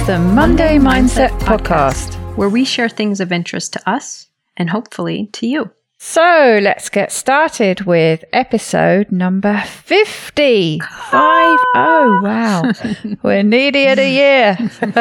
the Monday Mindset Podcast, where we share things of interest to us and hopefully to you. So let's get started with episode number 50. 50. Wow. We're nearly at a year.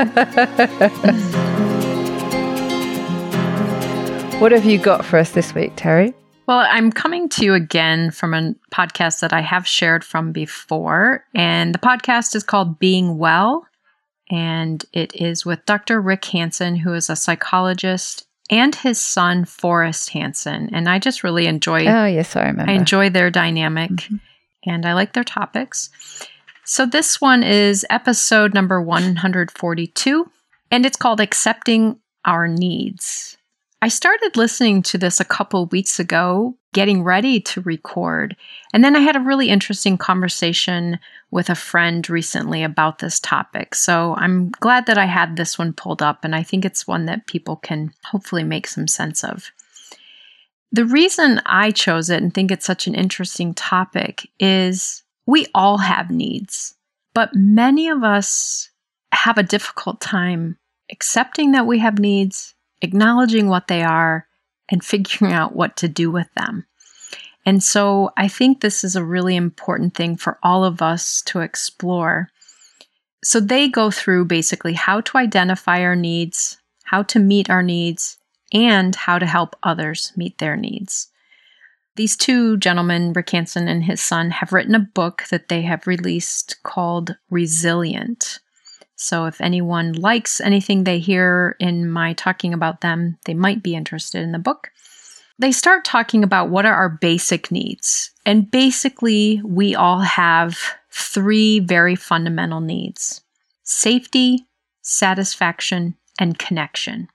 What have you got for us this week, Terry? Well, I'm coming to you again from a podcast that I have shared from before, and the podcast is called Being Well, and it is with Dr. Rick Hanson, who is a psychologist, and his son, Forrest Hanson. And I just really enjoy I enjoy their dynamic, and I like their topics. So this one is episode number 142, and it's called Accepting Our Needs. I started listening to this a couple weeks ago, getting ready to record, and then I had a really interesting conversation with a friend recently about this topic. So I'm glad that I had this one pulled up, and I think it's one that people can hopefully make some sense of. The reason I chose it and think it's such an interesting topic is we all have needs, but many of us have a difficult time accepting that we have needs, acknowledging what they are, and figuring out what to do with them. And so I think this is a really important thing for all of us to explore. So they go through basically how to identify our needs, how to meet our needs, and how to help others meet their needs. These two gentlemen, Rick Hanson and his son, have written a book that they have released called Resilient. So if anyone likes anything they hear in my talking about them, they might be interested in the book. They start talking about what are our basic needs. And basically, we all have three very fundamental needs: safety, satisfaction, and connection.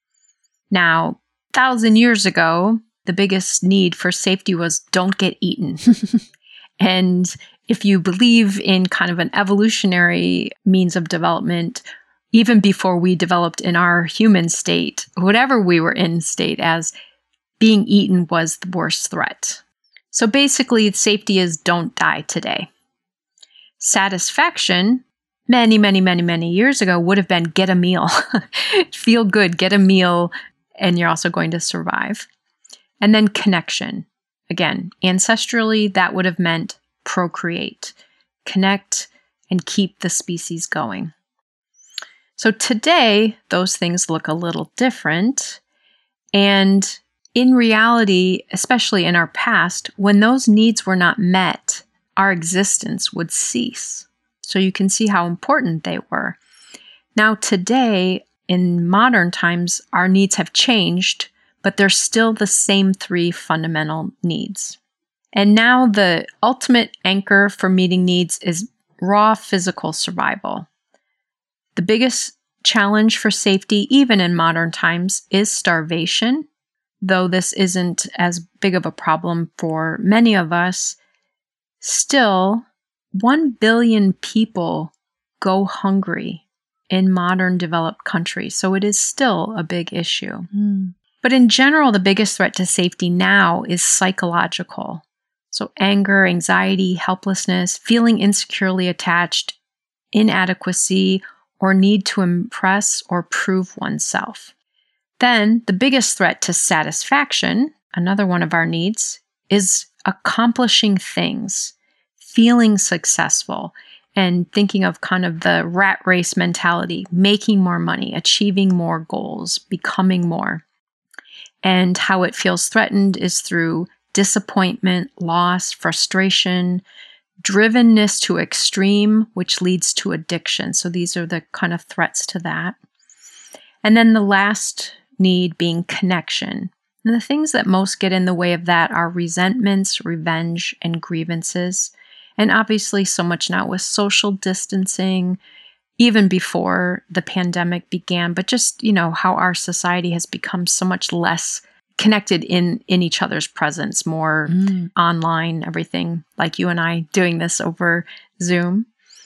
Now, 1,000 years ago, the biggest need for safety was don't get eaten. And if you believe in kind of an evolutionary means of development, even before we developed in our human state, whatever we were in state as, being eaten was the worst threat. So basically, safety is don't die today. Satisfaction, many years ago, would have been get a meal. Feel good, get a meal, and you're also going to survive. And then connection. Again, ancestrally, that would have meant procreate, connect, and keep the species going. So today, those things look a little different. And in reality, especially in our past, when those needs were not met, our existence would cease. So you can see how important they were. Now today, in modern times, our needs have changed, but they're still the same three fundamental needs. And now the ultimate anchor for meeting needs is raw physical survival. The biggest challenge for safety, even in modern times, is starvation. Though this isn't as big of a problem for many of us, still 1 billion people go hungry in modern developed countries. So it is still a big issue. But in general, the biggest threat to safety now is psychological. So anger, anxiety, helplessness, feeling insecurely attached, inadequacy, or need to impress or prove oneself. Then the biggest threat to satisfaction, another one of our needs, is accomplishing things, feeling successful, and thinking of kind of the rat race mentality, making more money, achieving more goals, becoming more. And how it feels threatened is through disappointment, loss, frustration, drivenness to extreme, which leads to addiction. So these are the kind of threats to that. And then the last need being connection. And the things that most get in the way of that are resentments, revenge, and grievances. And obviously so much now with social distancing, even before the pandemic began, but just, how our society has become so much less connected in each other's presence, more online, everything like you and I doing this over Zoom.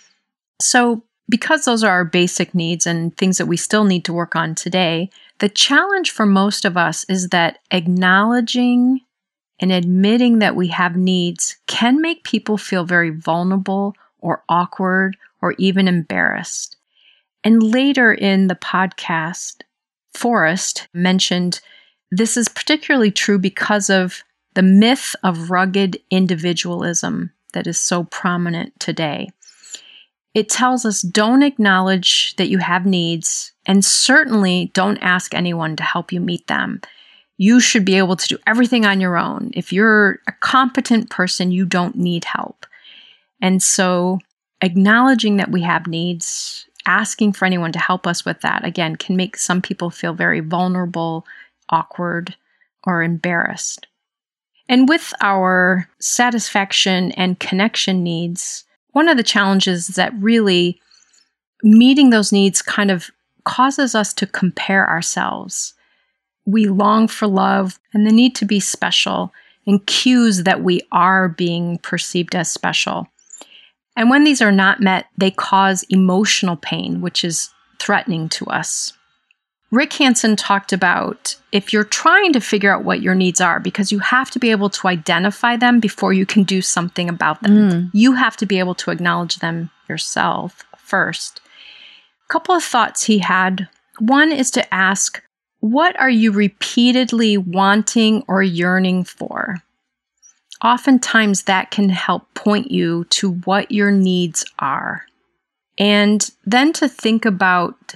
So because those are our basic needs and things that we still need to work on today, the challenge for most of us is that acknowledging and admitting that we have needs can make people feel very vulnerable or awkward or even embarrassed. And later in the podcast, Forrest mentioned this is particularly true because of the myth of rugged individualism that is so prominent today. It tells us don't acknowledge that you have needs, and certainly don't ask anyone to help you meet them. You should be able to do everything on your own. If you're a competent person, you don't need help. And so acknowledging that we have needs, asking for anyone to help us with that, again, can make some people feel very vulnerable, awkward, or embarrassed. And with our satisfaction and connection needs, one of the challenges is that really meeting those needs kind of causes us to compare ourselves. We long for love and the need to be special, and cues that we are being perceived as special. And when these are not met, they cause emotional pain, which is threatening to us. Rick Hanson talked about if you're trying to figure out what your needs are, because you have to be able to identify them before you can do something about them. You have to be able to acknowledge them yourself first. A couple of thoughts he had. One is to ask, what are you repeatedly wanting or yearning for? Oftentimes that can help point you to what your needs are. And then to think about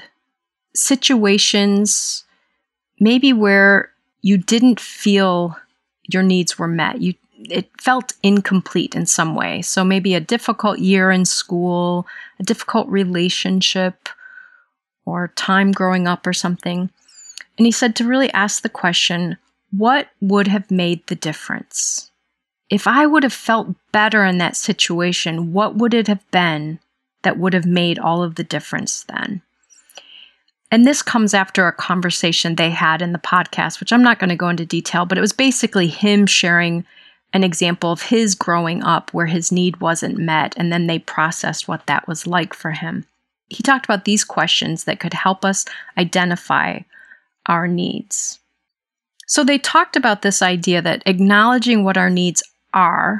situations maybe where you didn't feel your needs were met. It felt incomplete in some way. So maybe a difficult year in school, a difficult relationship, or time growing up or something. And he said to really ask the question, what would have made the difference? If I would have felt better in that situation, what would it have been that would have made all of the difference then? And this comes after a conversation they had in the podcast, which I'm not going to go into detail, but it was basically him sharing an example of his growing up where his need wasn't met, and then they processed what that was like for him. He talked about these questions that could help us identify our needs. So they talked about this idea that acknowledging what our needs are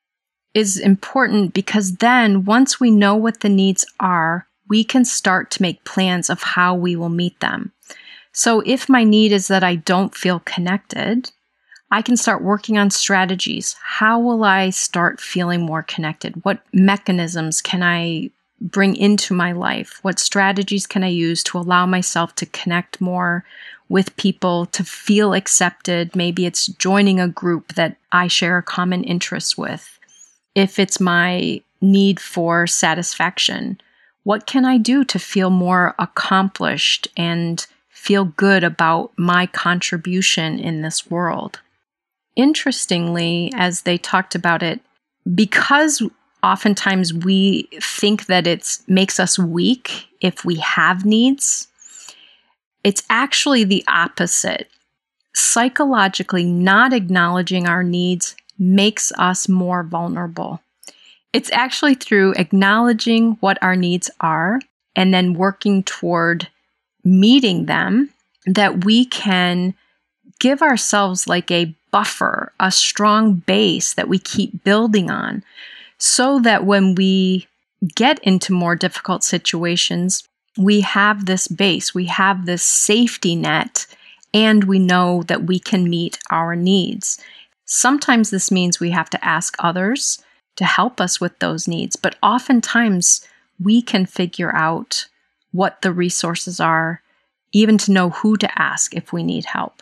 is important, because then once we know what the needs are, we can start to make plans of how we will meet them. So if my need is that I don't feel connected, I can start working on strategies. How will I start feeling more connected? What mechanisms can I bring into my life? What strategies can I use to allow myself to connect more with people, to feel accepted? Maybe it's joining a group that I share a common interest with. If it's my need for satisfaction, what can I do to feel more accomplished and feel good about my contribution in this world? Interestingly, as they talked about it, because oftentimes we think that it makes us weak if we have needs, it's actually the opposite. Psychologically, not acknowledging our needs makes us more vulnerable. It's actually through acknowledging what our needs are and then working toward meeting them that we can give ourselves like a buffer, a strong base that we keep building on, so that when we get into more difficult situations, we have this base, we have this safety net, and we know that we can meet our needs. Sometimes this means we have to ask others to help us with those needs, but oftentimes we can figure out what the resources are, even to know who to ask if we need help.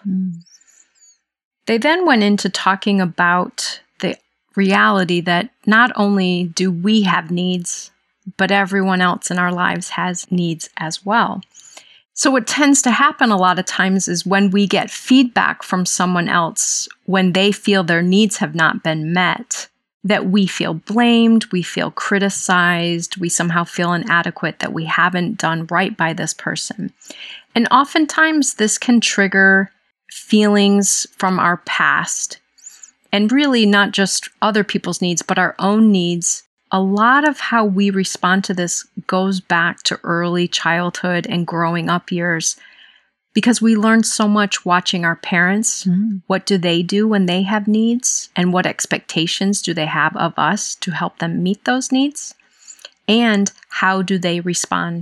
They then went into talking about the reality that not only do we have needs, but everyone else in our lives has needs as well. So what tends to happen a lot of times is when we get feedback from someone else, when they feel their needs have not been met, that we feel blamed, we feel criticized, we somehow feel inadequate, that we haven't done right by this person. And oftentimes this can trigger feelings from our past, and really not just other people's needs, but our own needs. A lot of how we respond to this goes back to early childhood and growing up years, because we learned so much watching our parents. What do they do when they have needs? And what expectations do they have of us to help them meet those needs? And how do they respond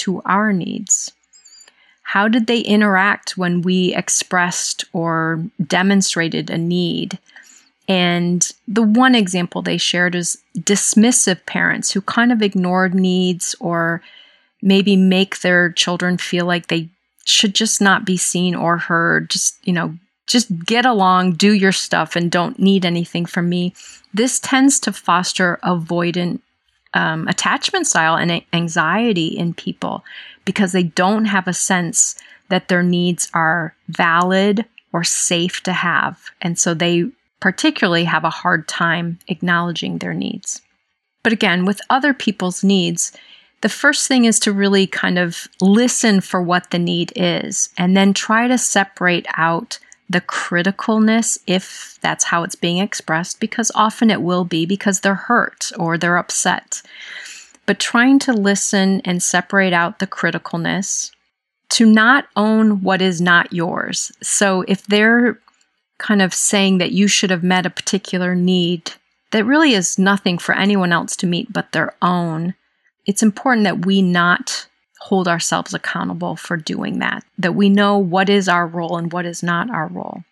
to our needs? How did they interact when we expressed or demonstrated a need? And the one example they shared is dismissive parents who kind of ignored needs or maybe make their children feel like they should just not be seen or heard. Just get along, do your stuff, and don't need anything from me. This tends to foster avoidant attachment style and anxiety in people because they don't have a sense that their needs are valid or safe to have. And so they particularly have a hard time acknowledging their needs. But again, with other people's needs, the first thing is to really kind of listen for what the need is and then try to separate out the criticalness if that's how it's being expressed, because often it will be because they're hurt or they're upset. But trying to listen and separate out the criticalness, to not own what is not yours. So if they're kind of saying that you should have met a particular need that really is nothing for anyone else to meet but their own, it's important that we not hold ourselves accountable for doing that we know what is our role and what is not our role.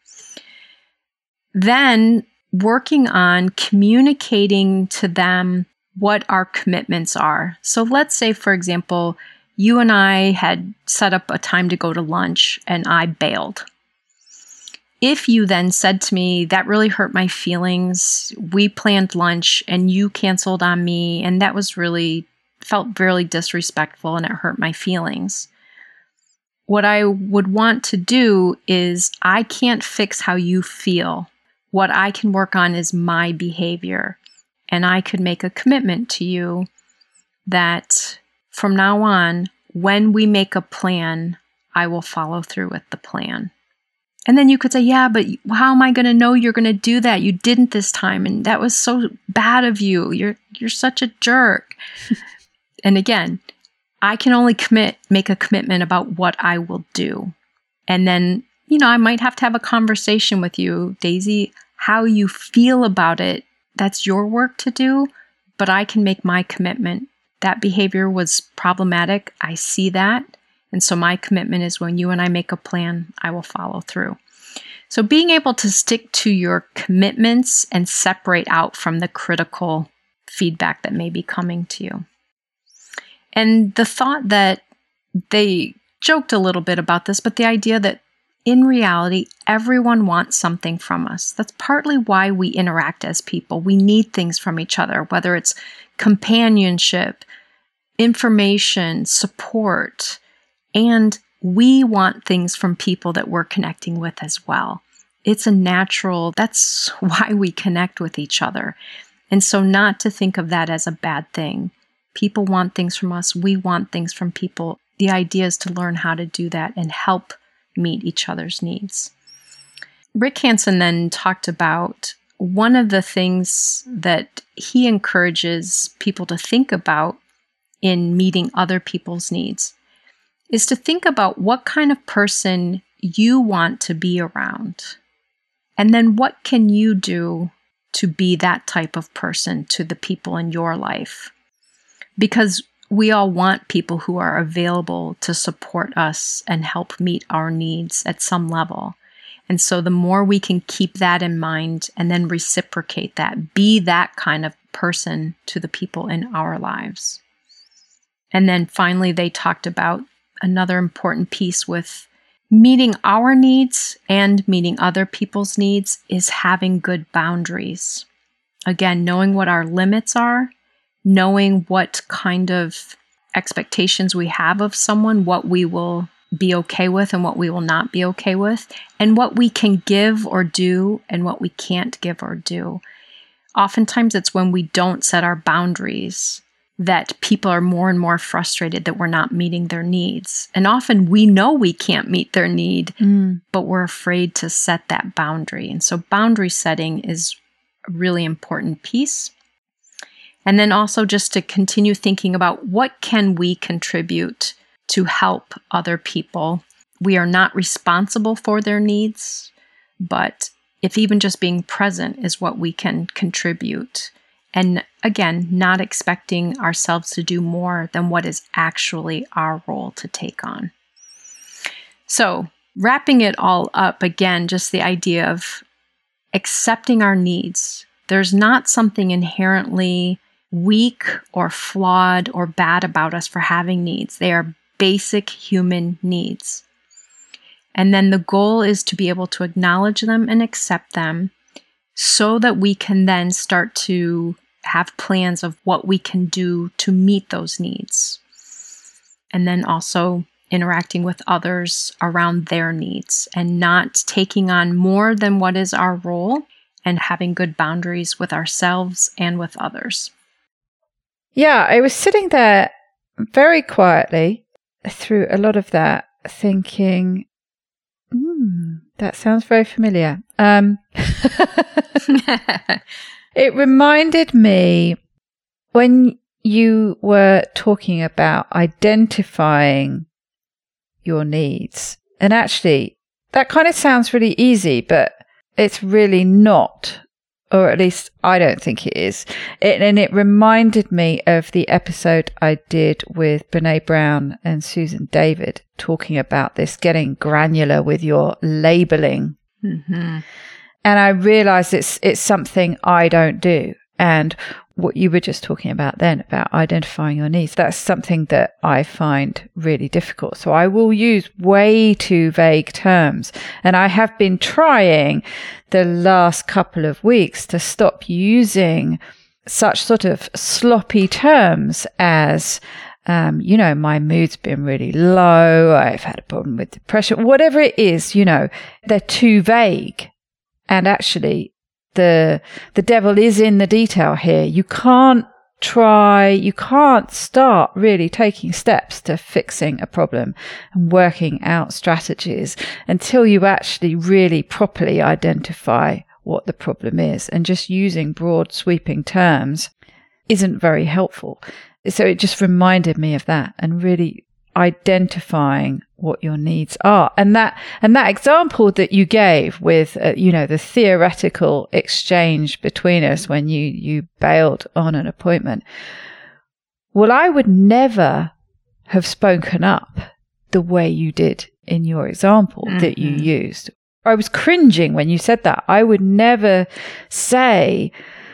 Then working on communicating to them what our commitments are. So let's say, for example, you and I had set up a time to go to lunch and I bailed. If you then said to me, that really hurt my feelings, we planned lunch and you canceled on me, and that was felt really disrespectful and it hurt my feelings. What I would want to do is, I can't fix how you feel. What I can work on is my behavior. And I could make a commitment to you that from now on, when we make a plan, I will follow through with the plan. And then you could say, yeah, but how am I going to know you're going to do that? You didn't this time. And that was so bad of you. You're such a jerk. And again, I can only make a commitment about what I will do. And then, I might have to have a conversation with you, Daisy, how you feel about it. That's your work to do, but I can make my commitment. That behavior was problematic. I see that. And so my commitment is, when you and I make a plan, I will follow through. So being able to stick to your commitments and separate out from the critical feedback that may be coming to you. And the thought that they joked a little bit about this, but the idea that in reality, everyone wants something from us. That's partly why we interact as people. We need things from each other, whether it's companionship, information, support, and we want things from people that we're connecting with as well. It's a natural, that's why we connect with each other. And so not to think of that as a bad thing. People want things from us. We want things from people. The idea is to learn how to do that and help meet each other's needs. Rick Hanson then talked about one of the things that he encourages people to think about in meeting other people's needs is to think about what kind of person you want to be around. And then what can you do to be that type of person to the people in your life? Because we all want people who are available to support us and help meet our needs at some level. And so the more we can keep that in mind and then reciprocate that, be that kind of person to the people in our lives. And then finally, they talked about another important piece with meeting our needs and meeting other people's needs is having good boundaries. Again, knowing what our limits are, knowing what kind of expectations we have of someone, what we will be okay with and what we will not be okay with, and what we can give or do and what we can't give or do. Oftentimes it's when we don't set our boundaries that people are more and more frustrated that we're not meeting their needs. And often we know we can't meet their need, but we're afraid to set that boundary. And so boundary setting is a really important piece. And then also just to continue thinking about what can we contribute to help other people. We are not responsible for their needs, but if even just being present is what we can contribute. And again, not expecting ourselves to do more than what is actually our role to take on. So, wrapping it all up, again, just the idea of accepting our needs. There's not something inherently weak or flawed or bad about us for having needs. They are basic human needs. And then the goal is to be able to acknowledge them and accept them so that we can then start to have plans of what we can do to meet those needs. And then also interacting with others around their needs and not taking on more than what is our role, and having good boundaries with ourselves and with others. Yeah, I was sitting there very quietly through a lot of that, thinking, that sounds very familiar. It reminded me when you were talking about identifying your needs. And actually, that kind of sounds really easy, but it's really not. Or at least I don't think it is. And it reminded me of the episode I did with Brene Brown and Susan David, talking about this, getting granular with your labeling. Mm-hmm. And I realized it's something I don't do. And what you were just talking about then, about identifying your needs, that's something that I find really difficult. So I will use way too vague terms. And I have been trying the last couple of weeks to stop using such sort of sloppy terms as, my mood's been really low, I've had a problem with depression, whatever it is, they're too vague. And actually, the devil is in the detail here. You can't start really taking steps to fixing a problem and working out strategies until you actually really properly identify what the problem is. And just using broad sweeping terms isn't very helpful. So it just reminded me of that, and really identifying what your needs are. And that example that you gave with, the theoretical exchange between us when you bailed on an appointment. Well, I would never have spoken up the way you did in your example that you used. I was cringing when you said that. I would never say,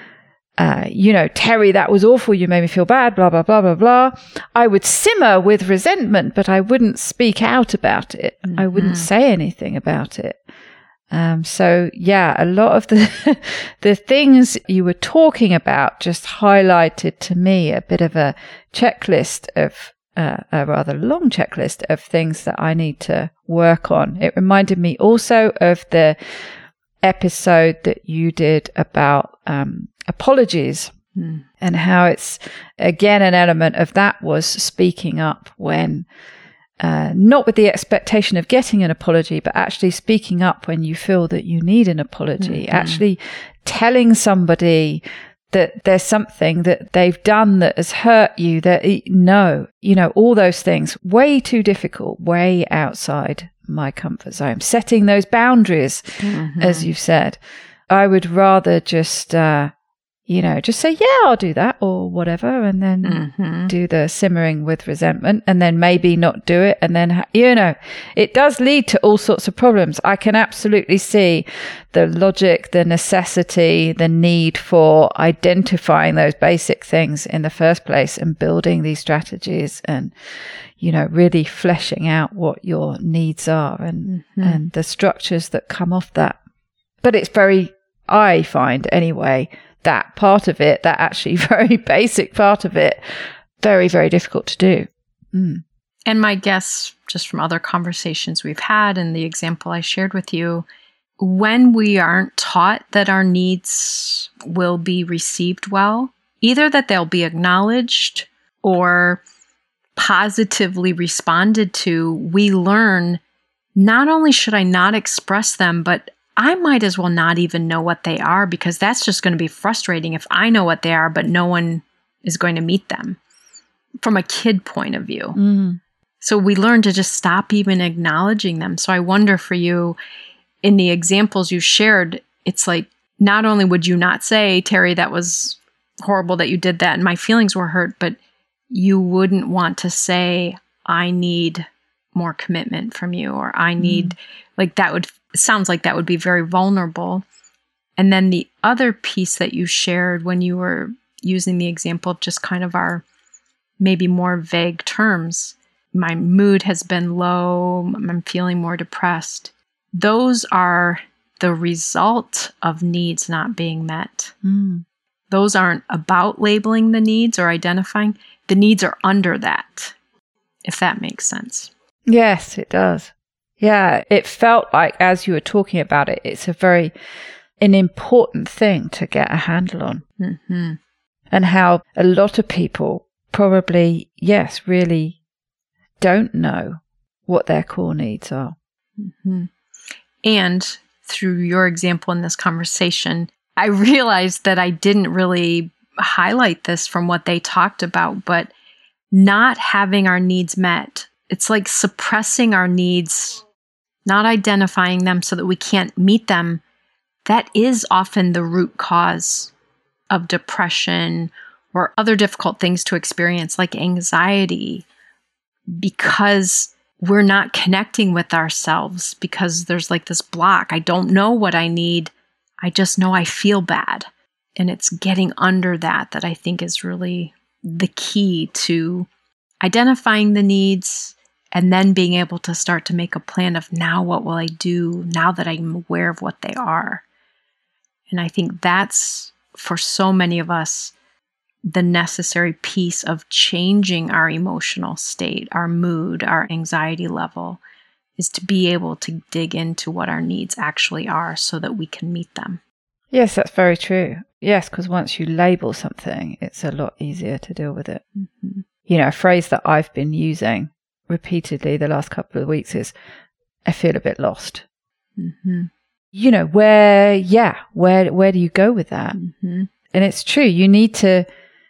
Terry, that was awful. You made me feel bad, blah, blah, blah, blah, blah. I would simmer with resentment, but I wouldn't speak out about it. Mm-hmm. I wouldn't say anything about it. A lot of the things you were talking about just highlighted to me a bit of a checklist of, a rather long checklist of things that I need to work on. It reminded me also of the episode that you did about, apologies, and how it's, again, an element of that was speaking up when, not with the expectation of getting an apology, but actually speaking up when you feel that you need an apology, actually telling somebody that there's something that they've done that has hurt you, all those things, way too difficult, way outside my comfort zone. Setting those boundaries, as you've said. I would rather just say, yeah, I'll do that or whatever, and then do the simmering with resentment, and then maybe not do it. And then, it does lead to all sorts of problems. I can absolutely see the logic, the necessity, the need for identifying those basic things in the first place and building these strategies and, really fleshing out what your needs are and the structures that come off that. But it's I find anyway, that part of it, that actually very basic part of it, very, very difficult to do. And my guess, just from other conversations we've had and the example I shared with you, when we aren't taught that our needs will be received well, either that they'll be acknowledged or positively responded to, we learn not only should I not express them, but I might as well not even know what they are, because that's just going to be frustrating if I know what they are, but no one is going to meet them from a kid point of view. So we learn to just stop even acknowledging them. So I wonder for you, in the examples you shared, it's like, not only would you not say, Terry, that was horrible that you did that and my feelings were hurt, but you wouldn't want to say, I need more commitment from you, or I need, like that would, it sounds like that would be very vulnerable. And then the other piece that you shared when you were using the example of just kind of our maybe more vague terms, my mood has been low, I'm feeling more depressed. Those are the result of needs not being met. Those aren't about labeling the needs or identifying. The needs are under that, if that makes sense. Yes, it does. Yeah, it felt like as you were talking about it, it's an important thing to get a handle on. Mm-hmm. And how a lot of people probably, yes, really don't know what their core needs are. Mm-hmm. And through your example in this conversation, I realized that I didn't really highlight this from what they talked about, but not having our needs met, it's like suppressing our needs, not identifying them so that we can't meet them. That is often the root cause of depression or other difficult things to experience, like anxiety, because we're not connecting with ourselves, because there's like this block. I don't know what I need. I just know I feel bad. And it's getting under that I think is really the key to identifying the needs and then being able to start to make a plan of now what will I do now that I'm aware of what they are. And I think that's, for so many of us, the necessary piece of changing our emotional state, our mood, our anxiety level, is to be able to dig into what our needs actually are so that we can meet them. Yes, that's very true. Yes, because once you label something, it's a lot easier to deal with it. Mm-hmm. You know, a phrase that I've been using repeatedly the last couple of weeks is, I feel a bit lost. Mm-hmm. You know, where do you go with that? Mm-hmm. And it's true. You need to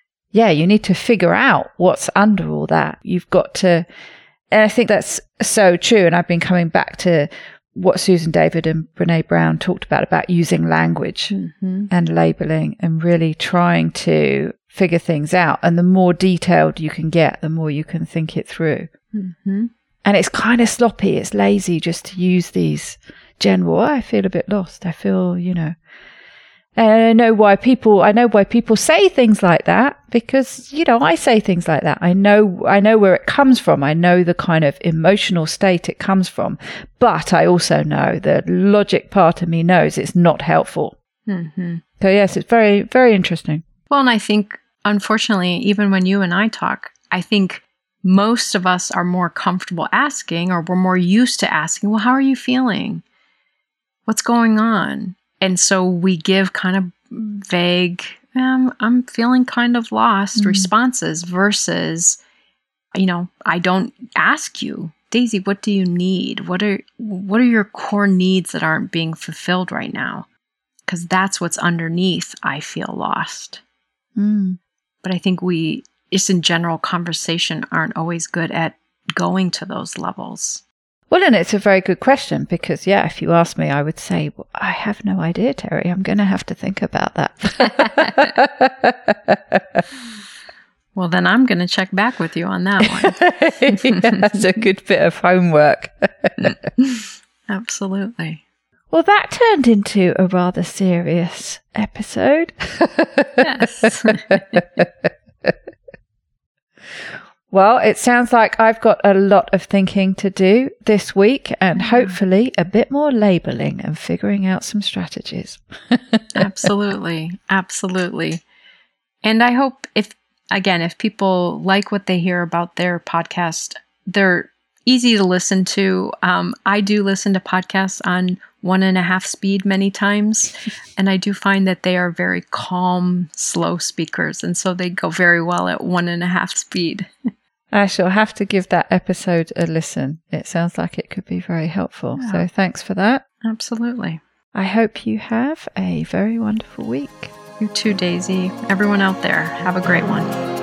figure out what's under all that. You've got to, and I think that's so true. And I've been coming back to what Susan David and Brene Brown talked about using language and labeling and really trying to figure things out. And the more detailed you can get, the more you can think it through. Mm-hmm. And it's kind of sloppy. It's lazy just to use these general, I feel a bit lost. I feel, you know. And I know why people say things like that, because, you know, I say things like that. I know where it comes from. I know the kind of emotional state it comes from. But I also know the logic part of me knows it's not helpful. Mm-hmm. So yes, it's very, very interesting. Well, and I think, unfortunately, even when you and I talk, I think most of us are more comfortable asking, or we're more used to asking, well, how are you feeling? What's going on? And so we give kind of vague, I'm feeling kind of lost responses versus, you know, I don't ask you, Daisy, what do you need? What are your core needs that aren't being fulfilled right now? Because that's what's underneath, I feel lost. But I think we, just in general conversation, aren't always good at going to those levels. Well, and it's a very good question because, yeah, if you ask me, I would say, well, I have no idea, Terry. I'm going to have to think about that. Well, then I'm going to check back with you on that one. Yeah, that's a good bit of homework. Absolutely. Well, that turned into a rather serious episode. Yes. Well, it sounds like I've got a lot of thinking to do this week and hopefully a bit more labeling and figuring out some strategies. Absolutely. Absolutely. And I hope if people like what they hear about their podcast, they're easy to listen to. I do listen to podcasts on 1.5 speed many times, and I do find that they are very calm, slow speakers, and so they go very well at 1.5 speed. I shall have to give that episode a listen. It sounds like it could be very helpful. Yeah. So thanks for that. Absolutely. I hope you have a very wonderful week. You too, Daisy. Everyone out there, have a great one.